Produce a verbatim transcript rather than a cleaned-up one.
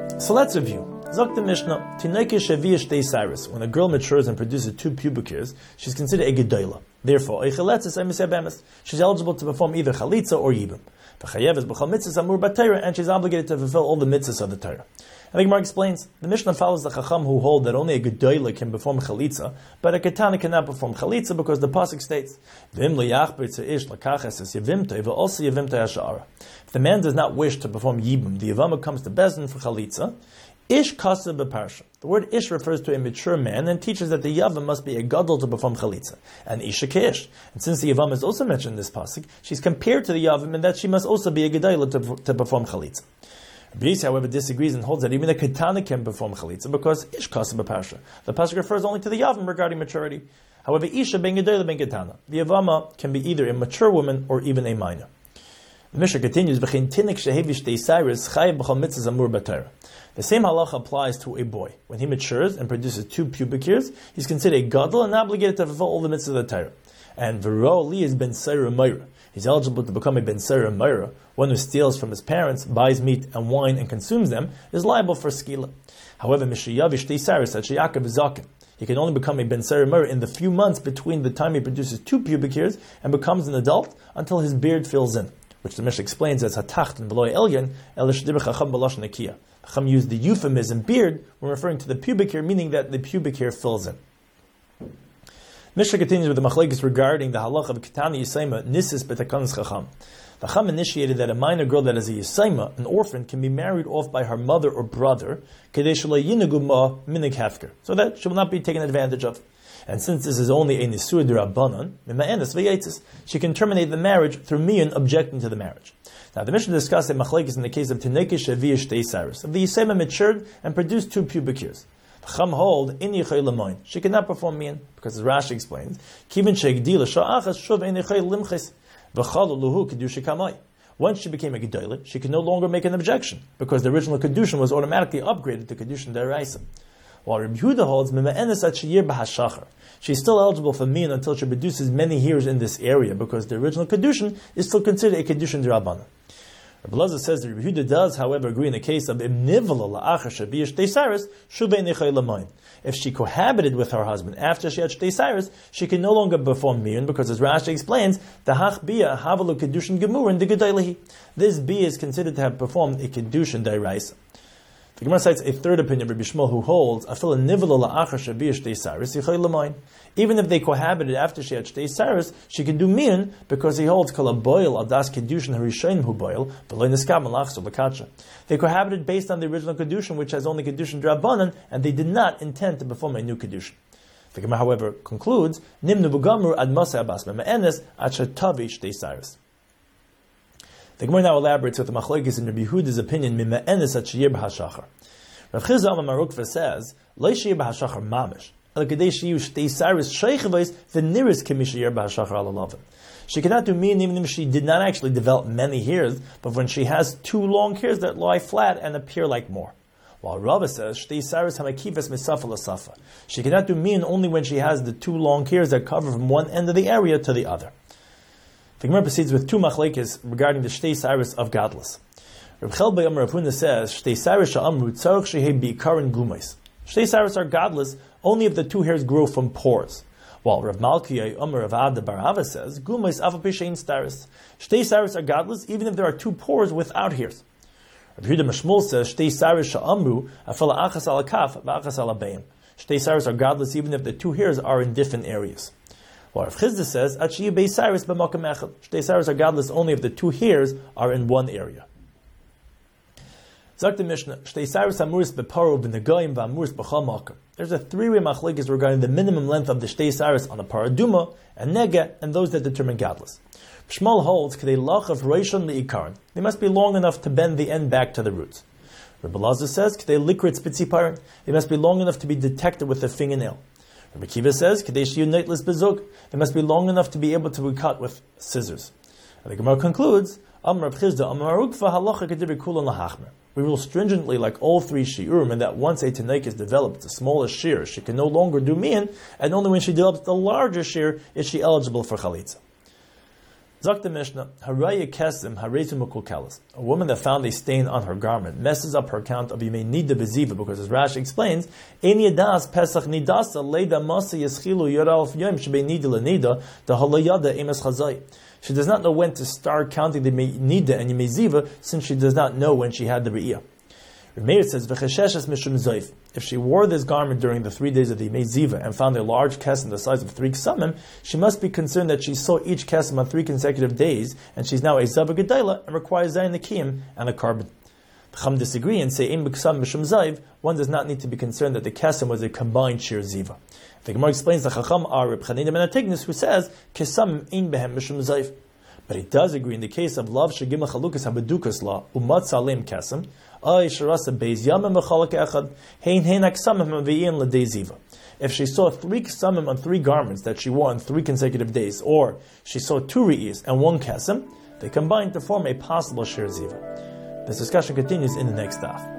So let's review. Zok the Mishnah, Tineke Shaviya Shtei Cyrus. When a girl matures and produces two pubic hairs, she's considered a gedola. Therefore, she's eligible to perform either chalitza or yibum. And she's obligated to fulfill all the mitzvahs of the Torah. And the Gemara explains, the Mishnah follows the Chacham who hold that only a gedola can perform chalitza, but a ketana cannot perform chalitza because the pasuk states, if the man does not wish to perform yibum, the yavama comes to Bezdin for chalitza. Ish kasa b'parsha. The word ish refers to a mature man and teaches that the yavam must be a gadol to perform chalitza, and isha keish. And since the yavam is also mentioned in this pasuk, she's compared to the yavam in that she must also be a gedayla to, to perform chalitza. Rabbi Yisrael, however, disagrees and holds that even a ketana can perform chalitza because ish kasa b'parsha. The pasuk refers only to the yavam regarding maturity. However, isha ben gedayla ben ketana. The yavama can be either a mature woman or even a minor. The Mishnah continues, the same halacha applies to a boy. When he matures and produces two pubic hairs, he's considered a gadol and obligated to fulfill all the mitzvahs of the Torah. And V'ro li is ben Seira Meira. He's eligible to become a ben Seira Meira. One who steals from his parents, buys meat and wine and consumes them, is liable for skila. However, Mishayavish Teisaris at Sheyakav Zaken. He can only become a ben Seira Meira in the few months between the time he produces two pubic hairs and becomes an adult until his beard fills in, which the Mishnah explains as hatacht and beloy elyon elish dibur chacham b'lashon nekiya. Chacham used the euphemism beard when referring to the pubic hair, meaning that the pubic hair fills in. Mishnah continues with the machlekes regarding the halacha of ketana yisayma nisis b'takanas chacham. The Chacham initiated that a minor girl that is a yisayma, an orphan, can be married off by her mother or brother, kedei shelo yinagu ma minig hefker, so that she will not be taken advantage of. And since this is only a nisur d'Rabbanan, mima'enes v'yaitzis, she can terminate the marriage through miyan objecting to the marriage. Now, the Mishnah discussed a machlekes in the case of Tineke Shaviya Shtei Cyrus. If the Yisayma matured and produced two pubic hairs, the Chacham hold in yichei l'moin. She cannot perform miyan because, as Rashi explains, kivin she'gdila sha'achas shuv ein yichei limches v'chalu luhu kedusha kamai. Once she became a gedola, she could no longer make an objection because the original kedushin was automatically upgraded to kedushin deraisa. While Rabbi Yehuda holds mima'enes at sheyir b'hashachar, she's still eligible for miyan until she produces many hairs in this area because the original kedushin is still considered a kedushin d'Rabbanan. Rabbi Lazar says that Rabbi Yehuda does, however, agree in the case of imnivala la'achar shaviya shtei cyrus shuvei nechei l'mayin. If she cohabited with her husband after she had shtei cyrus, she can no longer perform miyan because, as Rashi explains, the hach bia havalu kedushin gemur and the gedaylehi. This bia is considered to have performed a kedushin d'Oraisa. The Gemara cites a third opinion, Rabbi Shmuel, who holds afil nivala la'achar shaviya shtei cyrus yichei l'mayin. Even if they cohabited after she had shtei cyrus, she can do miyan because he holds kol boil adas kedushin harishonim hu boil v'lo niskam malachso v'kacha. They cohabited based on the original kedushin, which has only kedushin d'Rabbanan, and they did not intend to perform a new kedushin. The Gemara, however, concludes nimnu b'gamur ad maseh abas mema'enes ad shetavi shtei cyrus. The Gemara now elaborates with the machlokes in Rabbi Yehuda's opinion mima'enes at sheyir b'hashachar. Rav Chizda Amar Marukva says lo sheyir b'hashachar mamish. She cannot do miyan even if she did not actually develop many hairs, but when she has two long hairs that lie flat and appear like more. While Rava says she cannot do miyan only when she has the two long hairs that cover from one end of the area to the other. The Gemara proceeds with two machlekes regarding the shtei cyrus of godless. Reb Chelbei Amar Rav Huna says shtei cyrus sha'amru tzarich shehei bi'ikaron gumais. Shtei cyrus are godless only if the two hairs grow from pores. While Rav Malkiah Amar Rav Ada bar Hava says gumais afa pishein cyrus. Shtei cyrus are godless even if there are two pores without hairs. Rav Yehuda Mashmul says shtei cyrus sha'amru afala achas ala kaf v'achas ala beim. Shtei cyrus are godless even if the two hairs are in different areas. While Rav Chizda says achi bei cyrus b'makam echad. Shtei cyrus are godless only if the two hairs are in one area. Zak the Mishnah, Shtei Cyrus amuris beparo b'negoyim v'amuris b'chal makam. There's a three-way machlekes regarding the minimum length of the Shtei Cyrus on a paraduma, and nega, and those that determine godless. Shmuel holds k'dei lachav reishon le'ikaron. They must be long enough to bend the end back to the roots. Rabbi Lazar says k'dei likrit spitziparin. They must be long enough to be detected with a fingernail. Rabbi Kiva says k'dei shiyu neitlis bezug. They must be long enough to be able to be cut with scissors. And the Gemara concludes, Am Rav Chizda Amar Marukva halacha k'dibri kulon lahachmer. We rule stringently like all three shiurim, and that once a tenek is developed, the smallest shear, she can no longer do miyan, and only when she develops the larger shear is she eligible for chalitza. Zok the Mishnah, Haraya Kesim Harezu Mukul Kalas. A woman that found a stain on her garment messes up her count of Yimei Nida Beziva, because as Rashi explains, Ein Yadas Pesach Nidasa Leida Masa Yeschilu Yoralf Yom Shebei Nida Lenida the Halayada Emes Chazai. She does not know when to start counting the Nida and Yimei Ziva, since she does not know when she had the Re'iyah. Meir says, V'chesheshes mishum zayf. If she wore this garment during the three days of the Yimei Ziva and found a large kesem the size of three ksamim, she must be concerned that she saw each kesem on three consecutive days, and she's now a zava gedayla and requires zayin nekiyim and a carbon. The Chum disagree and say, Ein b'ksam mishum zayv, one does not need to be concerned that the kesem was a combined shir ziva. The Gemara explains the Chacham are Reb Chanina ben Atignis, who says, Kesam ein behem mishum zayv. But he does agree in the case of love shegim chalukas habedukas law umat salim kesem. If she saw three ksamim on three garments that she wore on three consecutive days, or she saw two re'is and one kesem, they combine to form a possible shir ziva. This discussion continues in the next daf.